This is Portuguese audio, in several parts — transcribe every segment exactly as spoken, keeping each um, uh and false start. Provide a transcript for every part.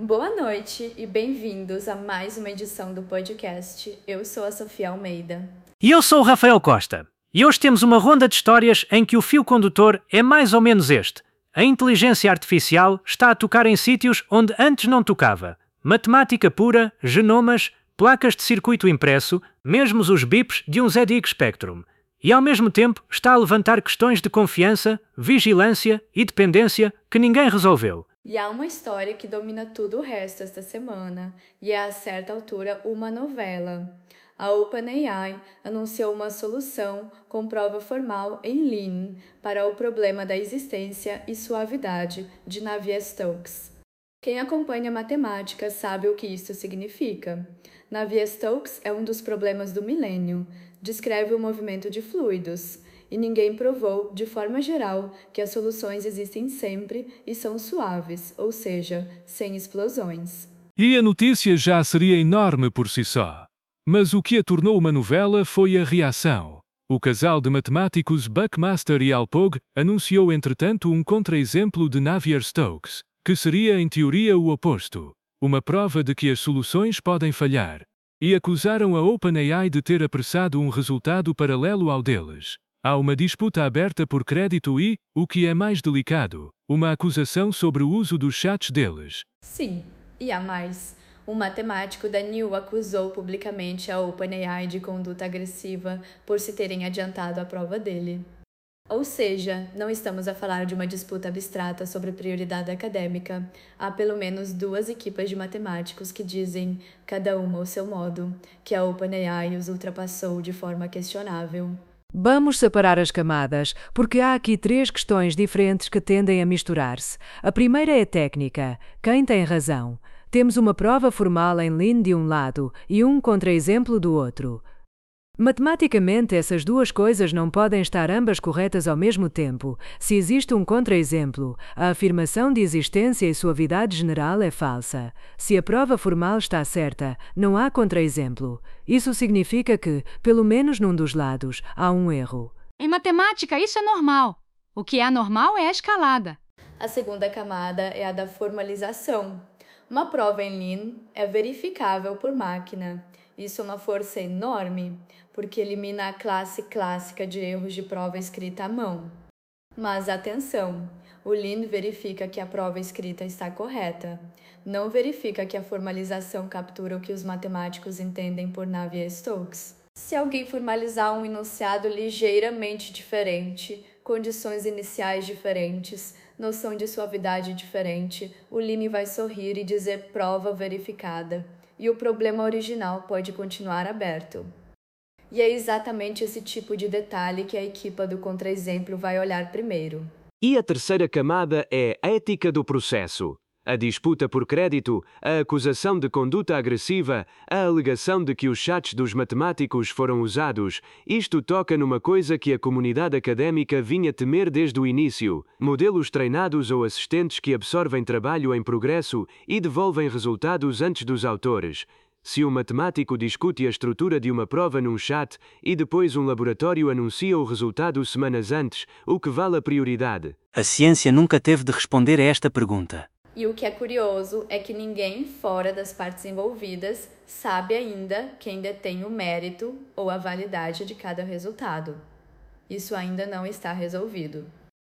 Boa noite e bem-vindos a mais uma edição do podcast. Eu sou a Sofia Almeida. E eu sou o Rafael Costa. E hoje temos uma ronda de histórias em que o fio condutor é mais ou menos este. A inteligência artificial está a tocar em sítios onde antes não tocava. Matemática pura, genomas, placas de circuito impresso, mesmo os bips de um Z D X Spectrum. E ao mesmo tempo está a levantar questões de confiança, vigilância e dependência que ninguém resolveu. E há uma história que domina tudo o resto esta semana, e é a certa altura uma novela. A OpenAI anunciou uma solução com prova formal em Lean para o problema da existência e suavidade de Navier-Stokes. Quem acompanha matemática sabe o que isso significa. Navier-Stokes é um dos problemas do milênio, descreve o movimento de fluidos, e ninguém provou, de forma geral, que as soluções existem sempre e são suaves, ou seja, sem explosões. E a notícia já seria enorme por si só. Mas o que a tornou uma novela foi a reação. O casal de matemáticos Buckmaster e Alpog anunciou entretanto um contra-exemplo de Navier-Stokes, que seria em teoria o oposto, uma prova de que as soluções podem falhar, e acusaram a OpenAI de ter apressado um resultado paralelo ao deles. Há uma disputa aberta por crédito e, o que é mais delicado, uma acusação sobre o uso dos chats deles. Sim, e há mais. Um matemático da N U acusou publicamente a OpenAI de conduta agressiva por se terem adiantado a prova dele. Ou seja, não estamos a falar de uma disputa abstrata sobre prioridade acadêmica. Há pelo menos duas equipas de matemáticos que dizem, cada uma ao seu modo, que a OpenAI os ultrapassou de forma questionável. Vamos separar as camadas, porque há aqui três questões diferentes que tendem a misturar-se. A primeira é técnica. Quem tem razão? Temos uma prova formal em Lean de um lado e um contra-exemplo do outro. Matematicamente, essas duas coisas não podem estar ambas corretas ao mesmo tempo. Se existe um contra-exemplo, a afirmação de existência e suavidade general é falsa. Se a prova formal está certa, não há contra-exemplo. Isso significa que, pelo menos num dos lados, há um erro. Em matemática, isso é normal. O que é anormal é a escalada. A segunda camada é a da formalização. Uma prova em Lean é verificável por máquina. Isso é uma força enorme, porque elimina a classe clássica de erros de prova escrita à mão. Mas atenção, o Lean verifica que a prova escrita está correta. Não verifica que a formalização captura o que os matemáticos entendem por Navier-Stokes. Se alguém formalizar um enunciado ligeiramente diferente, condições iniciais diferentes, noção de suavidade diferente, o Lean vai sorrir e dizer prova verificada. E o problema original pode continuar aberto. E é exatamente esse tipo de detalhe que a equipa do contra-exemplo vai olhar primeiro. E a terceira camada é a ética do processo. A disputa por crédito, a acusação de conduta agressiva, a alegação de que os chats dos matemáticos foram usados, isto toca numa coisa que a comunidade académica vinha temer desde o início: modelos treinados ou assistentes que absorvem trabalho em progresso e devolvem resultados antes dos autores. Se um matemático discute a estrutura de uma prova num chat e depois um laboratório anuncia o resultado semanas antes, o que vale a prioridade? A ciência nunca teve de responder a esta pergunta. E o que é curioso é que ninguém fora das partes envolvidas sabe ainda quem detém o mérito ou a validade de cada resultado. Isso ainda não está resolvido.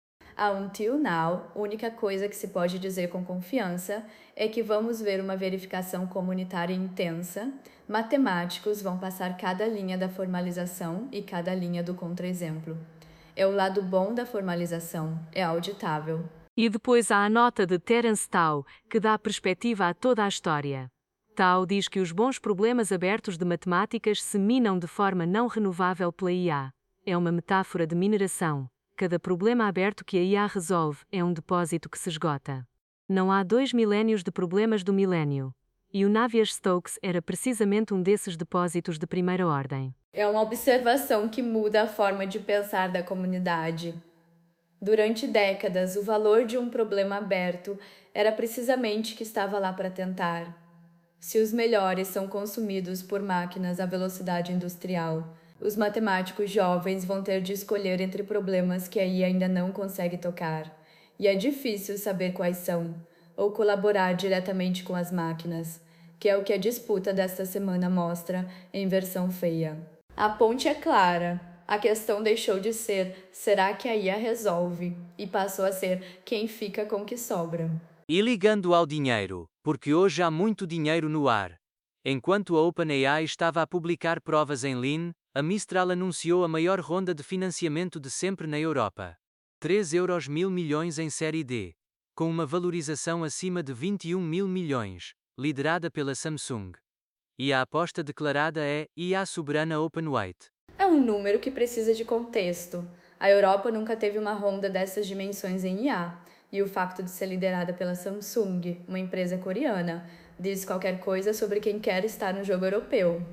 Until now, a única coisa que se pode dizer com confiança é que vamos ver uma verificação comunitária intensa. Matemáticos vão passar cada linha da formalização e cada linha do contra-exemplo. É o lado bom da formalização, é auditável. E depois há a nota de Terence Tao, que dá perspectiva a toda a história. Tao diz que os bons problemas abertos de matemáticas se minam de forma não renovável pela I A. É uma metáfora de mineração. Cada problema aberto que a I A resolve é um depósito que se esgota. Não há dois milénios de problemas do milénio. E o Navier-Stokes era precisamente um desses depósitos de primeira ordem. É uma observação que muda a forma de pensar da comunidade. Durante décadas, o valor de um problema aberto era precisamente que estava lá para tentar. Se os melhores são consumidos por máquinas à velocidade industrial, os matemáticos jovens vão ter de escolher entre problemas que a I A ainda não consegue tocar. E é difícil saber quais são. ou colaborar diretamente com as máquinas, que é o que a disputa desta semana mostra em versão feia. A ponte é clara. A questão deixou de ser será que a I A resolve e passou a ser quem fica com o que sobra. E ligando ao dinheiro, porque hoje há muito dinheiro no ar. Enquanto a OpenAI estava a publicar provas em Lean, a Mistral anunciou a maior ronda de financiamento de sempre na Europa. três euros mil milhões em série D, com uma valorização acima de vinte e um mil milhões, liderada pela Samsung. E a aposta declarada é I A soberana Openweight. É um número que precisa de contexto. A Europa nunca teve uma ronda dessas dimensões em I A, e o facto de ser liderada pela Samsung, uma empresa coreana, diz qualquer coisa sobre quem quer estar no jogo europeu.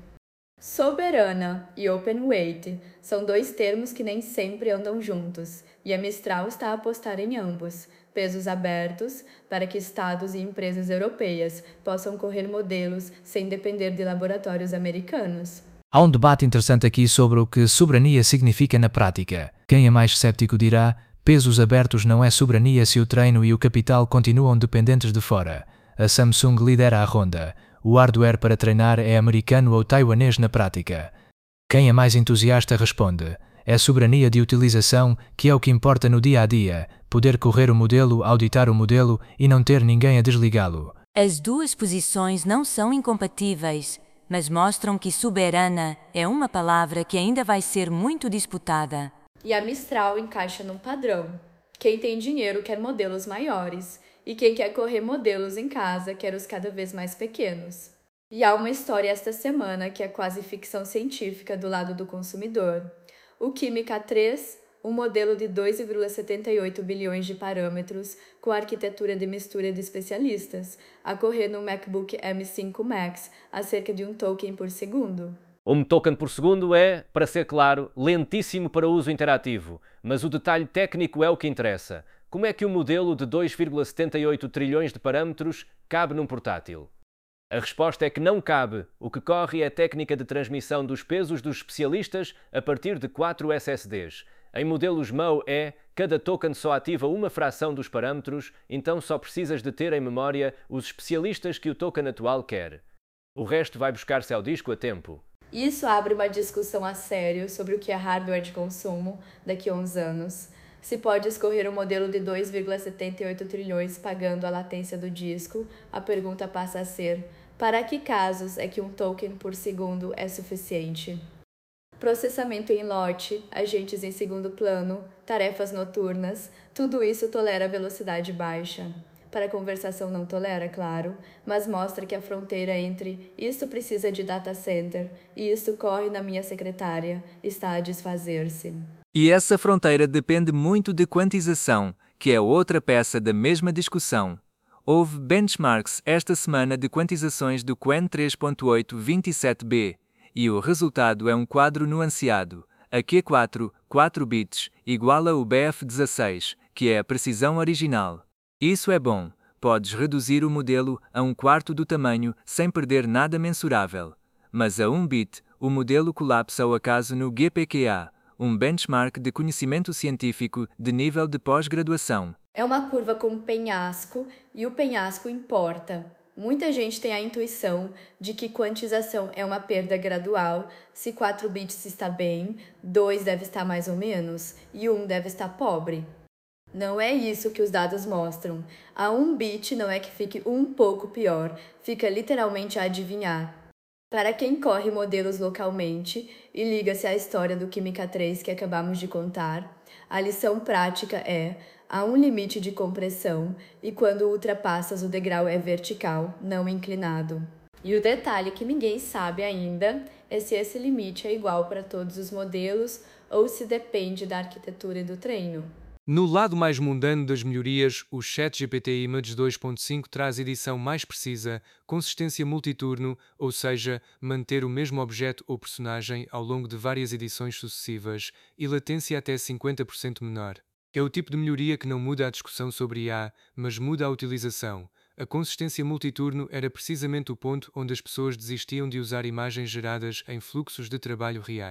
Soberana e open-weight são dois termos que nem sempre andam juntos, e a Mistral está a apostar em ambos, pesos abertos para que estados e empresas europeias possam correr modelos sem depender de laboratórios americanos. Há um debate interessante aqui sobre o que soberania significa na prática. Quem é mais céptico dirá: pesos abertos não é soberania se o treino e o capital continuam dependentes de fora. A Samsung lidera a ronda. O hardware para treinar é americano ou taiwanês na prática. Quem é mais entusiasta responde: é soberania de utilização, que é o que importa no dia a dia, poder correr o modelo, auditar o modelo e não ter ninguém a desligá-lo. As duas posições não são incompatíveis, mas mostram que soberana é uma palavra que ainda vai ser muito disputada. E a Mistral encaixa num padrão. Quem tem dinheiro quer modelos maiores, e quem quer correr modelos em casa quer os cada vez mais pequenos. E há uma história esta semana que é quase ficção científica do lado do consumidor. O Química três, um modelo de dois vírgula setenta e oito bilhões de parâmetros com arquitetura de mistura de especialistas, a correr no MacBook M cinco Max a cerca de um token por segundo. Um token por segundo é, para ser claro, lentíssimo para uso interativo, mas o detalhe técnico é o que interessa. Como é que um modelo de dois vírgula setenta e oito trilhões de parâmetros cabe num portátil? A resposta é que não cabe. O que corre é a técnica de transmissão dos pesos dos especialistas a partir de quatro S S Ds. Em modelos M O E, cada token só ativa uma fração dos parâmetros, então só precisas de ter em memória os especialistas que o token atual quer. O resto vai buscar-se ao disco a tempo. Isso abre uma discussão a sério sobre o que é hardware de consumo daqui a uns anos. Se pode escolher um modelo de dois vírgula setenta e oito trilhões pagando a latência do disco, a pergunta passa a ser: para que casos é que um token por segundo é suficiente? Processamento em lote, agentes em segundo plano, tarefas noturnas, tudo isso tolera velocidade baixa. Para a conversação não tolera, claro, mas mostra que a fronteira entre isto precisa de data center e isto corre na minha secretária está a desfazer-se. E essa fronteira depende muito de quantização, que é outra peça da mesma discussão. Houve benchmarks esta semana de quantizações do Qwen três ponto oito vinte e sete B, e o resultado é um quadro nuanceado. A Q quatro, quatro bits, igual a o B F dezasseis, que é a precisão original. Isso é bom, podes reduzir o modelo a um quarto do tamanho sem perder nada mensurável. Mas a um bit, o modelo colapsa ao acaso no G P Q A, um benchmark de conhecimento científico de nível de pós-graduação. É uma curva com penhasco e o penhasco importa. Muita gente tem a intuição de que quantização é uma perda gradual. Se quatro bits está bem, dois deve estar mais ou menos e um deve estar pobre. Não é isso que os dados mostram. A um bit não é que fique um pouco pior, fica literalmente a adivinhar. Para quem corre modelos localmente, e liga-se à história do Química três que acabamos de contar, a lição prática é: há um limite de compressão e quando ultrapassas o degrau é vertical, não inclinado. E o detalhe que ninguém sabe ainda é se esse limite é igual para todos os modelos ou se depende da arquitetura e do treino. No lado mais mundano das melhorias, o ChatGPT Image dois ponto cinco traz edição mais precisa, consistência multiturno, ou seja, manter o mesmo objeto ou personagem ao longo de várias edições sucessivas, e latência até cinquenta por cento menor. É o tipo de melhoria que não muda a discussão sobre I A, mas muda a utilização. A consistência multiturno era precisamente o ponto onde as pessoas desistiam de usar imagens geradas em fluxos de trabalho reais.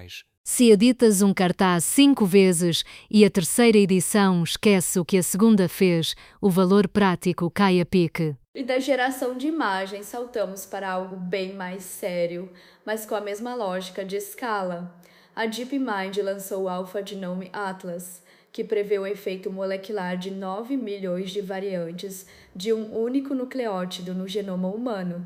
Se editas um cartaz cinco vezes e a terceira edição esquece o que a segunda fez, o valor prático cai a pique. E da geração de imagens saltamos para algo bem mais sério, mas com a mesma lógica de escala. A DeepMind lançou o Alpha Genome Atlas, que prevê o efeito molecular de nove milhões de variantes de um único nucleótido no genoma humano.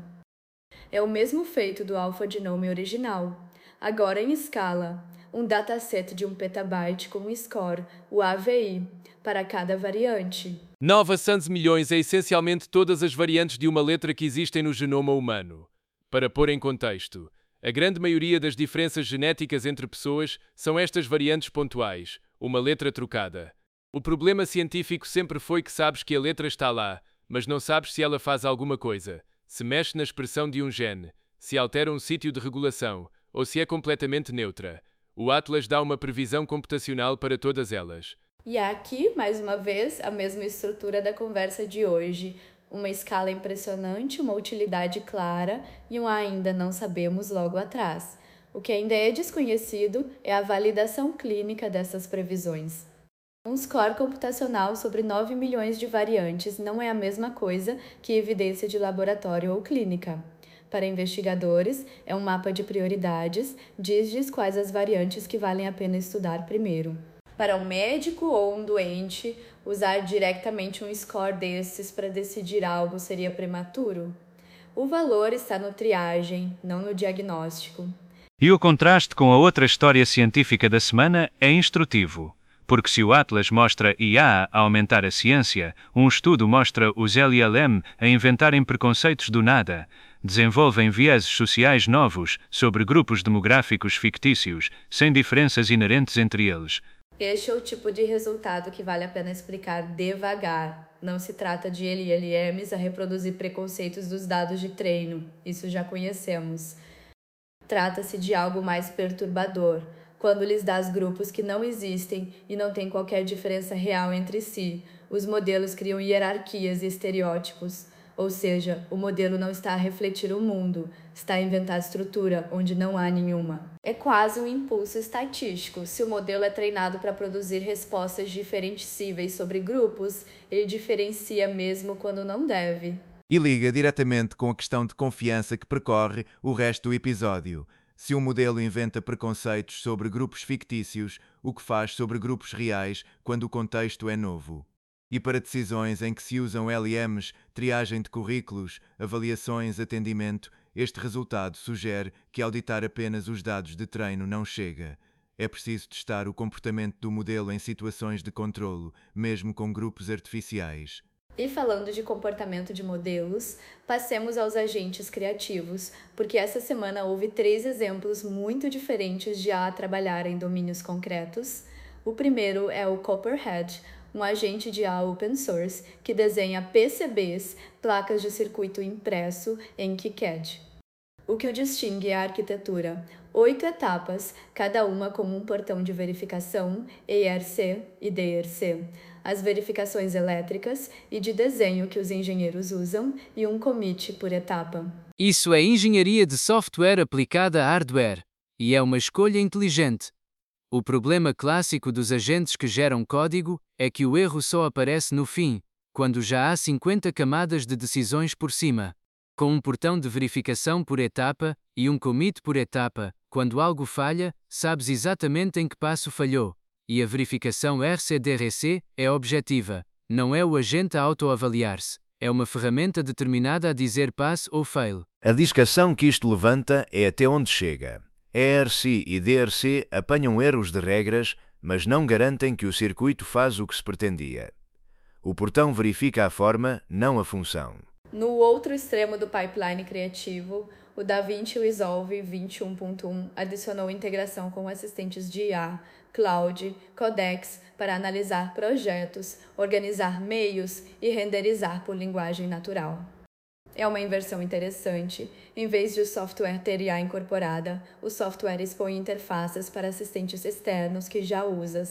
É o mesmo feito do Alpha Genome original, agora em escala, um dataset de um petabyte com um score, o A V I, para cada variante. nove a milhões é essencialmente todas as variantes de uma letra que existem no genoma humano. Para pôr em contexto, a grande maioria das diferenças genéticas entre pessoas são estas variantes pontuais, uma letra trocada. O problema científico sempre foi que sabes que a letra está lá, mas não sabes se ela faz alguma coisa, se mexe na expressão de um gene, se altera um sítio de regulação, ou se é completamente neutra. O Atlas dá uma previsão computacional para todas elas. E aqui, mais uma vez, a mesma estrutura da conversa de hoje. Uma escala impressionante, uma utilidade clara e um ainda não sabemos logo atrás. O que ainda é desconhecido é a validação clínica dessas previsões. Um score computacional sobre nove milhões de variantes não é a mesma coisa que evidência de laboratório ou clínica. Para investigadores, é um mapa de prioridades, diz quais as variantes que valem a pena estudar primeiro. Para um médico ou um doente, usar diretamente um score desses para decidir algo seria prematuro? O valor está no triagem, não no diagnóstico. E o contraste com a outra história científica da semana é instrutivo. Porque se o Atlas mostra I A a aumentar a ciência, um estudo mostra os L L M a inventarem preconceitos do nada, desenvolvem vieses sociais novos sobre grupos demográficos fictícios, sem diferenças inerentes entre eles. Este é o tipo de resultado que vale a pena explicar devagar. Não se trata de L L Ms a reproduzir preconceitos dos dados de treino, isso já conhecemos. Trata-se de algo mais perturbador, quando lhes dás grupos que não existem e não têm qualquer diferença real entre si. Os modelos criam hierarquias e estereótipos, ou seja, o modelo não está a refletir o mundo, está a inventar estrutura onde não há nenhuma. É quase um impulso estatístico. Se o modelo é treinado para produzir respostas diferencíveis sobre grupos, ele diferencia mesmo quando não deve. E liga diretamente com a questão de confiança que percorre o resto do episódio. Se um modelo inventa preconceitos sobre grupos fictícios, o que faz sobre grupos reais quando o contexto é novo? E para decisões em que se usam L Ms, triagem de currículos, avaliações, atendimento, este resultado sugere que auditar apenas os dados de treino não chega. É preciso testar o comportamento do modelo em situações de controlo, mesmo com grupos artificiais. E falando de comportamento de modelos, passemos aos agentes criativos, porque essa semana houve três exemplos muito diferentes de A trabalhar em domínios concretos. O primeiro é o Copperhead, um agente de A open source que desenha P C Bs, placas de circuito impresso, em KiCad. O que o distingue é a arquitetura. Oito etapas, cada uma com um portão de verificação, E R C e D R C, as verificações elétricas e de desenho que os engenheiros usam e um commit por etapa. Isso é engenharia de software aplicada a hardware, e é uma escolha inteligente. O problema clássico dos agentes que geram código é que o erro só aparece no fim, quando já há cinquenta camadas de decisões por cima. Com um portão de verificação por etapa e um commit por etapa, quando algo falha, sabes exatamente em que passo falhou. E a verificação R C D R C é objetiva, não é o agente a autoavaliar-se, é uma ferramenta determinada a dizer pass ou fail. A discussão que isto levanta é até onde chega. E R C e D R C apanham erros de regras, mas não garantem que o circuito faz o que se pretendia. O portão verifica a forma, não a função. No outro extremo do pipeline criativo, o DaVinci Resolve vinte e um ponto um adicionou integração com assistentes de I A, Cloud, Codex para analisar projetos, organizar meios e renderizar por linguagem natural. É uma inversão interessante. Em vez de o software ter I A incorporada, o software expõe interfaces para assistentes externos que já usas.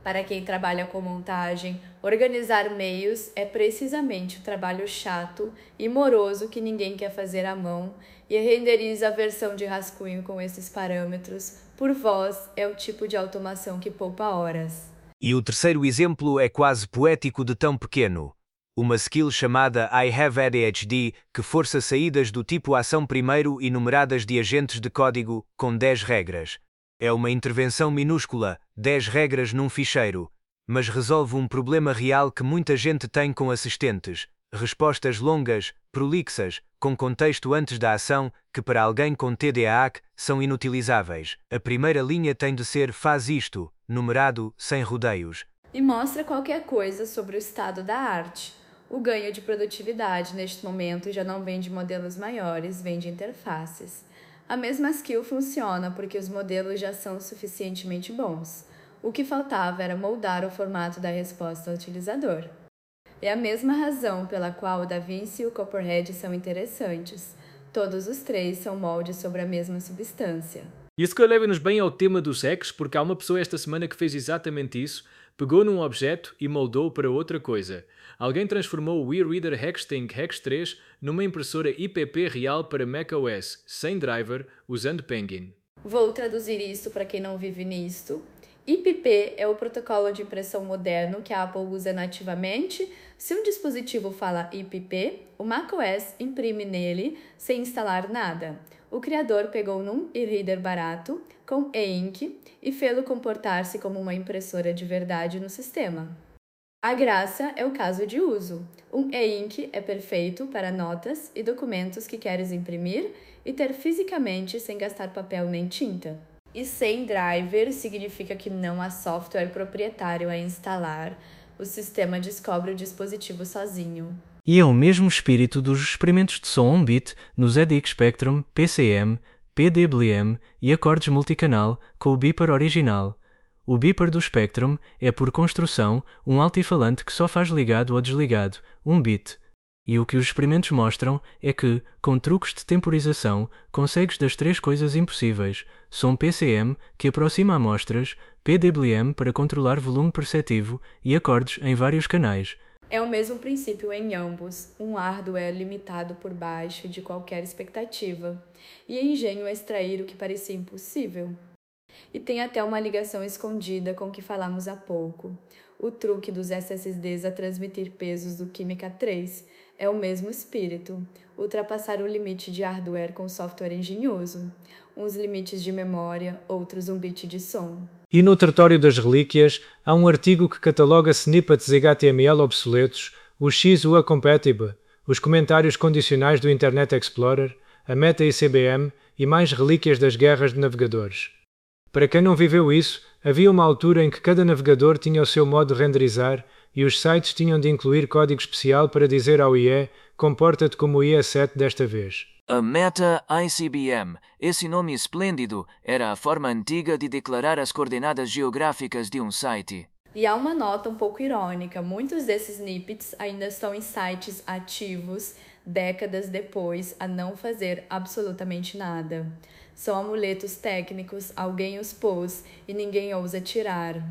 Para quem trabalha com montagem, organizar meios é precisamente o trabalho chato e moroso que ninguém quer fazer à mão, e renderiza a versão de rascunho com esses parâmetros por voz é o tipo de automação que poupa horas. E o terceiro exemplo é quase poético de tão pequeno. Uma skill chamada I have A D H D que força saídas do tipo ação primeiro e numeradas de agentes de código com dez regras. É uma intervenção minúscula, dez regras num ficheiro, mas resolve um problema real que muita gente tem com assistentes. Respostas longas, prolixas, com contexto antes da ação, que para alguém com T D A H são inutilizáveis. A primeira linha tem de ser faz isto, numerado, sem rodeios. E mostra qualquer coisa sobre o estado da arte. O ganho de produtividade neste momento já não vem de modelos maiores, vem de interfaces. A mesma skill funciona porque os modelos já são suficientemente bons. O que faltava era moldar o formato da resposta ao utilizador. É a mesma razão pela qual o DaVinci e o Copperhead são interessantes. Todos os três são moldes sobre a mesma substância. E isso que leva-nos bem ao tema dos hacks, porque há uma pessoa esta semana que fez exatamente isso, pegou num objeto e moldou para outra coisa. Alguém transformou o eReader Hextink Hex três numa impressora I P P real para macOS, sem driver, usando Penguin. Vou traduzir isto para quem não vive nisto. I P P é o protocolo de impressão moderno que a Apple usa nativamente. Se um dispositivo fala I P P, o macOS imprime nele sem instalar nada. O criador pegou num e-reader barato, com e-ink, e fê-lo comportar-se como uma impressora de verdade no sistema. A graça é o caso de uso. Um e-ink é perfeito para notas e documentos que queres imprimir e ter fisicamente sem gastar papel nem tinta. E sem driver significa que não há software proprietário a instalar. O sistema descobre o dispositivo sozinho. E é o mesmo espírito dos experimentos de som on-bit no Z X Spectrum, P C M, P W M e acordes multicanal com o beeper original. O beeper do Spectrum é, por construção, um altifalante que só faz ligado ou desligado, um bit. E o que os experimentos mostram é que, com truques de temporização, consegues das três coisas impossíveis: som P C M, que aproxima amostras, P W M para controlar volume perceptivo e acordes em vários canais. É o mesmo princípio em ambos. Um hardware limitado por baixo de qualquer expectativa, e engenho a extrair o que parecia impossível. E tem até uma ligação escondida com o que falamos há pouco. O truque dos S S Ds a transmitir pesos do Química três é o mesmo espírito, ultrapassar o limite de hardware com software engenhoso, uns limites de memória, outros um bit de som. E no território das relíquias, há um artigo que cataloga snippets H T M L obsoletos, o X U A Compatible, os comentários condicionais do Internet Explorer, a Meta I C B M e mais relíquias das guerras de navegadores. Para quem não viveu isso, havia uma altura em que cada navegador tinha o seu modo de renderizar e os sites tinham de incluir código especial para dizer ao I E: comporta-te como o I E sete desta vez. A Meta I C B M, esse nome esplêndido, era a forma antiga de declarar as coordenadas geográficas de um site. E há uma nota um pouco irônica: muitos desses snippets ainda estão em sites ativos, décadas depois, a não fazer absolutamente nada. São amuletos técnicos, alguém os pôs e ninguém ousa tirar.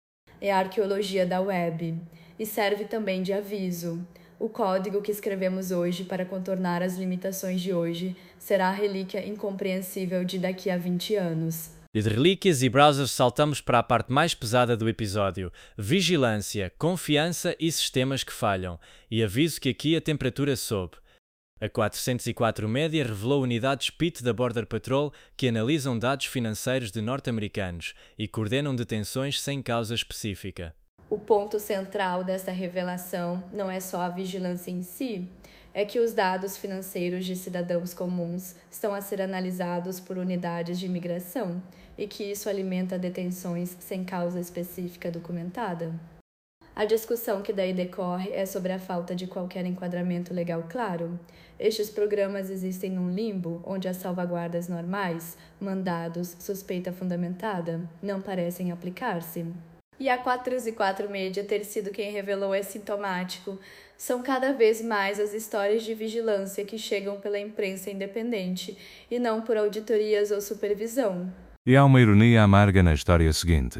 É a arqueologia da web. E serve também de aviso. O código que escrevemos hoje para contornar as limitações de hoje será a relíquia incompreensível de daqui a vinte anos. E de relíquias e browsers saltamos para a parte mais pesada do episódio: vigilância, confiança e sistemas que falham. E aviso que aqui a temperatura sobe. A quatrocentos e quatro Média revelou unidades P I T da Border Patrol que analisam dados financeiros de norte-americanos e coordenam detenções sem causa específica. O ponto central desta revelação não é só a vigilância em si, é que os dados financeiros de cidadãos comuns estão a ser analisados por unidades de imigração e que isso alimenta detenções sem causa específica documentada. A discussão que daí decorre é sobre a falta de qualquer enquadramento legal claro. Estes programas existem num limbo onde as salvaguardas normais, mandados, suspeita fundamentada, não parecem aplicar-se. E a quatrocentos e quatro Media ter sido quem revelou é sintomático. São cada vez mais as histórias de vigilância que chegam pela imprensa independente e não por auditorias ou supervisão. E há uma ironia amarga na história seguinte.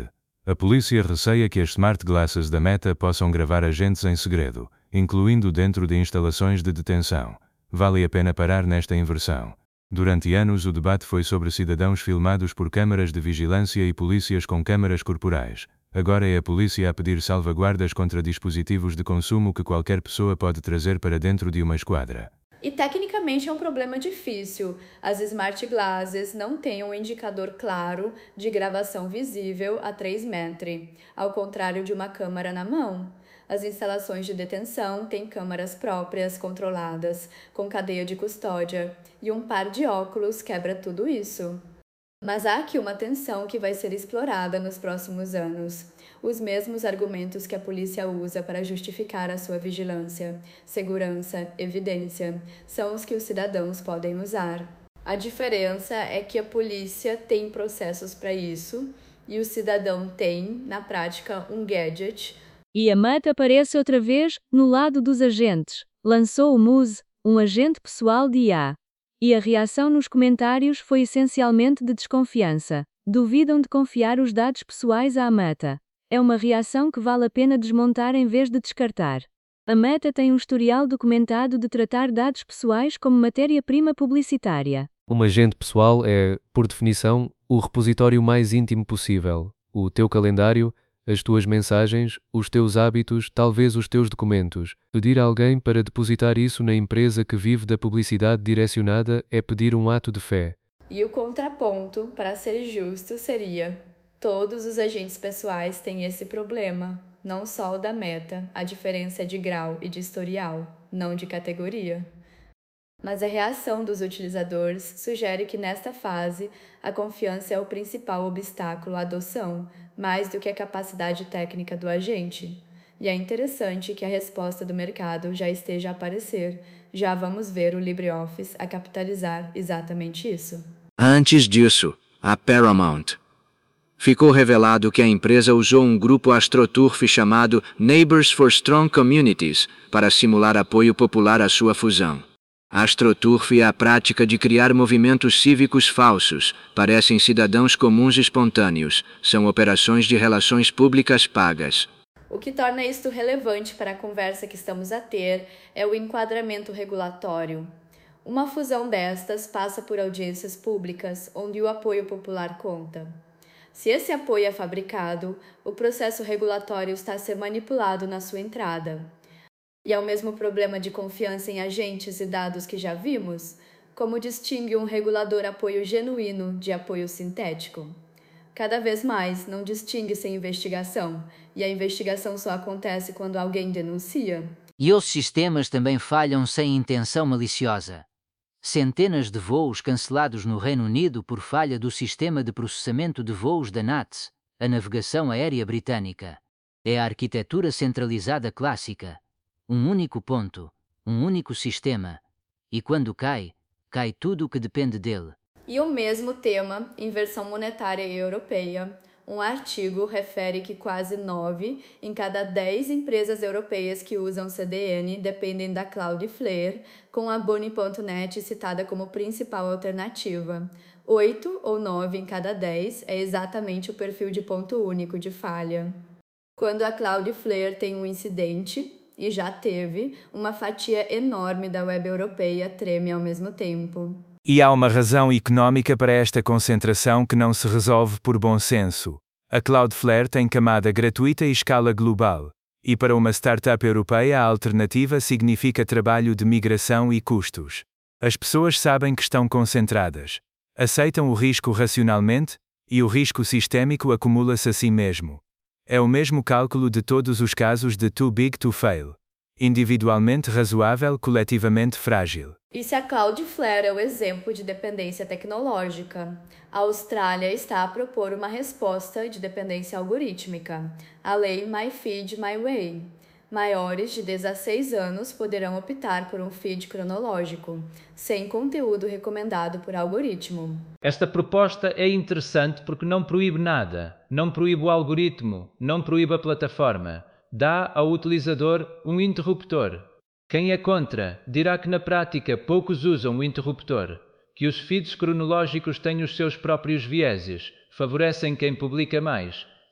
A polícia receia que as smart glasses da Meta possam gravar agentes em segredo, incluindo dentro de instalações de detenção. Vale a pena parar nesta inversão. Durante anos o debate foi sobre cidadãos filmados por câmaras de vigilância e polícias com câmaras corporais. Agora é a polícia a pedir salvaguardas contra dispositivos de consumo que qualquer pessoa pode trazer para dentro de uma esquadra. E tecnicamente é um problema difícil. As smart glasses não têm um indicador claro de gravação visível a três metros, ao contrário de uma câmera na mão. As instalações de detenção têm câmaras próprias, controladas, com cadeia de custódia, e um par de óculos quebra tudo isso. Mas há aqui uma tensão que vai ser explorada nos próximos anos. Os mesmos argumentos que a polícia usa para justificar a sua vigilância, segurança, evidência, são os que os cidadãos podem usar. A diferença é que a polícia tem processos para isso e o cidadão tem, na prática, um gadget. E a Meta aparece outra vez no lado dos agentes. Lançou o Muse, um agente pessoal de I A. E a reação nos comentários foi essencialmente de desconfiança. Duvidam de confiar os dados pessoais à Meta. É uma reação que vale a pena desmontar em vez de descartar. A Meta tem um historial documentado de tratar dados pessoais como matéria-prima publicitária. Um agente pessoal é, por definição, o repositório mais íntimo possível. O teu calendário, as tuas mensagens, os teus hábitos, talvez os teus documentos. Pedir a alguém para depositar isso na empresa que vive da publicidade direcionada é pedir um ato de fé. E o contraponto, para ser justo, seria: todos os agentes pessoais têm esse problema, não só o da Meta. A diferença é de grau e de historial, não de categoria. Mas a reação dos utilizadores sugere que nesta fase a confiança é o principal obstáculo à adoção, mais do que a capacidade técnica do agente. E é interessante que a resposta do mercado já esteja a aparecer. Já vamos ver o LibreOffice a capitalizar exatamente isso. Antes disso, a Paramount. Ficou revelado que a empresa usou um grupo AstroTurf chamado Neighbors for Strong Communities para simular apoio popular à sua fusão. A AstroTurf é a prática de criar movimentos cívicos falsos, parecem cidadãos comuns espontâneos, são operações de relações públicas pagas. O que torna isto relevante para a conversa que estamos a ter é o enquadramento regulatório. Uma fusão destas passa por audiências públicas, onde o apoio popular conta. Se esse apoio é fabricado, o processo regulatório está a ser manipulado na sua entrada. E é o mesmo problema de confiança em agentes e dados que já vimos? Como distingue um regulador apoio genuíno de apoio sintético? Cada vez mais não distingue sem investigação, e a investigação só acontece quando alguém denuncia. E os sistemas também falham sem intenção maliciosa. Centenas de voos cancelados no Reino Unido por falha do sistema de processamento de voos da N A T S, a navegação aérea britânica. É a arquitetura centralizada clássica. Um único ponto, um único sistema. E quando cai, cai tudo o que depende dele. E o mesmo tema, inversão monetária europeia. Um artigo refere que quase nove em cada dez empresas europeias que usam C D N dependem da Cloudflare, com a Bunny ponto net citada como principal alternativa. oito ou nove em cada dez é exatamente o perfil de ponto único de falha. Quando a Cloudflare tem um incidente, e já teve, uma fatia enorme da web europeia treme ao mesmo tempo. E há uma razão econômica para esta concentração que não se resolve por bom senso. A Cloudflare tem camada gratuita e escala global. E para uma startup europeia a alternativa significa trabalho de migração e custos. As pessoas sabem que estão concentradas. Aceitam o risco racionalmente, e o risco sistémico acumula-se a si mesmo. É o mesmo cálculo de todos os casos de too big to fail. Individualmente razoável, coletivamente frágil. E se a Cloudflare é o exemplo de dependência tecnológica, a Austrália está a propor uma resposta de dependência algorítmica, a lei My Feed, My Way. Maiores de dezesseis anos poderão optar por um feed cronológico, sem conteúdo recomendado por algoritmo. Esta proposta é interessante porque não proíbe nada, não proíbe o algoritmo, não proíbe a plataforma, dá ao utilizador um interruptor. Quem é contra dirá que na prática poucos usam o interruptor, que os feeds cronológicos têm os seus próprios vieses, favorecem quem publica mais,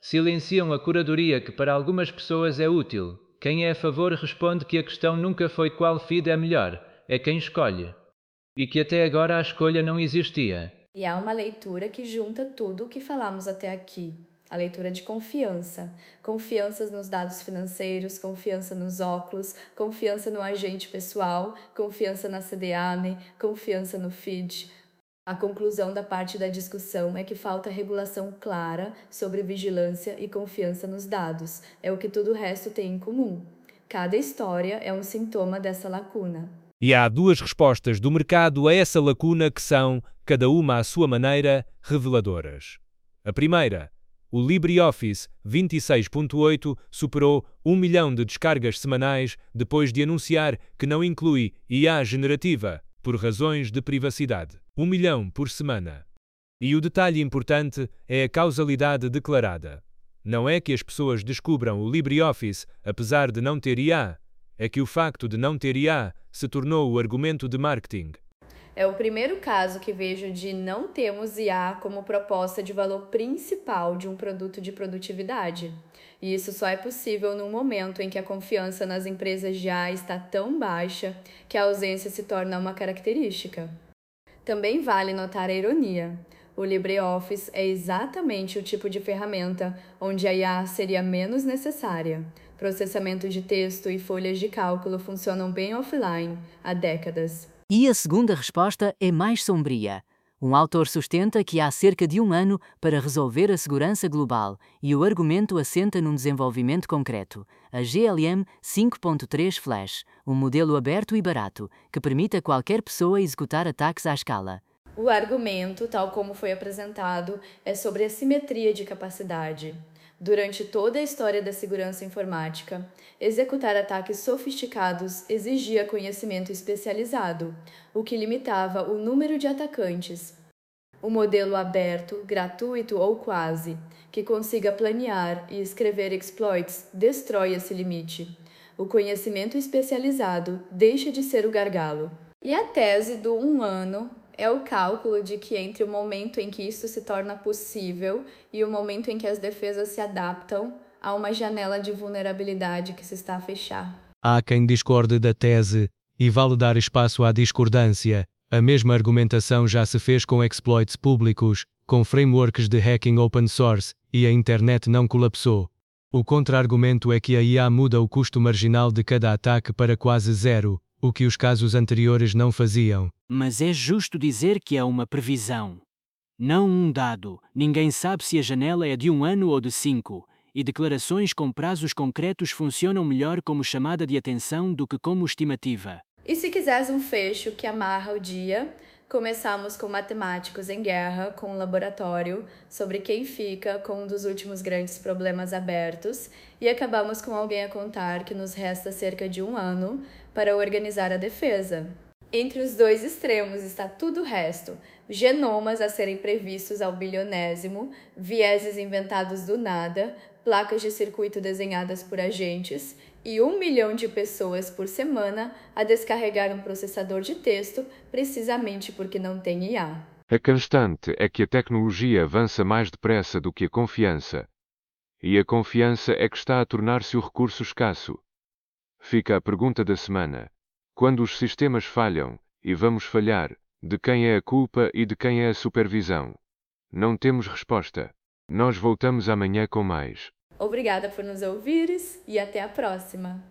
Silenciam a curadoria que para algumas pessoas é útil. Quem é a favor responde que a questão nunca foi qual feed é melhor, é quem escolhe. E que até agora a escolha não existia. E há uma leitura que junta tudo o que falamos até aqui. A leitura de confiança. Confiança nos dados financeiros, confiança nos óculos, confiança no agente pessoal, confiança na C D A N, confiança no feed. A conclusão da parte da discussão é que falta regulação clara sobre vigilância e confiança nos dados. É o que todo o resto tem em comum. Cada história é um sintoma dessa lacuna. E há duas respostas do mercado a essa lacuna que são, cada uma à sua maneira, reveladoras. A primeira, o LibreOffice vinte e seis ponto oito superou um milhão de descargas semanais depois de anunciar que não inclui I A generativa, por razões de privacidade. Um milhão por semana. E o detalhe importante é a causalidade declarada. Não é que as pessoas descubram o LibreOffice apesar de não ter I A, é que o facto de não ter I A se tornou o argumento de marketing. É o primeiro caso que vejo de não termos I A como proposta de valor principal de um produto de produtividade. E isso só é possível no momento em que a confiança nas empresas já está tão baixa que a ausência se torna uma característica. Também vale notar a ironia. O LibreOffice é exatamente o tipo de ferramenta onde a I A seria menos necessária. Processamento de texto e folhas de cálculo funcionam bem offline há décadas. E a segunda resposta é mais sombria. Um autor sustenta que há cerca de um ano para resolver a segurança global, e o argumento assenta num desenvolvimento concreto, a G L M cinco ponto três Flash, um modelo aberto e barato, que permite a qualquer pessoa executar ataques à escala. O argumento, tal como foi apresentado, é sobre a simetria de capacidade. Durante toda a história da segurança informática, executar ataques sofisticados exigia conhecimento especializado, o que limitava o número de atacantes. O modelo aberto, gratuito ou quase, que consiga planear e escrever exploits, destrói esse limite. O conhecimento especializado deixa de ser o gargalo. E a tese do um ano é o cálculo de que entre o momento em que isso se torna possível e o momento em que as defesas se adaptam, há uma janela de vulnerabilidade que se está a fechar. Há quem discorde da tese, e vale dar espaço à discordância. A mesma argumentação já se fez com exploits públicos, com frameworks de hacking open source, e a internet não colapsou. O contra-argumento é que a I A muda o custo marginal de cada ataque para quase zero, o que os casos anteriores não faziam. Mas é justo dizer que é uma previsão. Não um dado. Ninguém sabe se a janela é de um ano ou de cinco. E declarações com prazos concretos funcionam melhor como chamada de atenção do que como estimativa. E se quiseres um fecho que amarra o dia, começamos com matemáticos em guerra com um laboratório sobre quem fica com um dos últimos grandes problemas abertos e acabamos com alguém a contar que nos resta cerca de um ano para organizar a defesa. Entre os dois extremos está tudo o resto, genomas a serem previstos ao bilionésimo, vieses inventados do nada, placas de circuito desenhadas por agentes e um milhão de pessoas por semana a descarregar um processador de texto precisamente porque não tem I A. A constante é que a tecnologia avança mais depressa do que a confiança. E a confiança é que está a tornar-se o recurso escasso. Fica a pergunta da semana. Quando os sistemas falham, e vamos falhar, de quem é a culpa e de quem é a supervisão? Não temos resposta. Nós voltamos amanhã com mais. Obrigada por nos ouvires e até a próxima!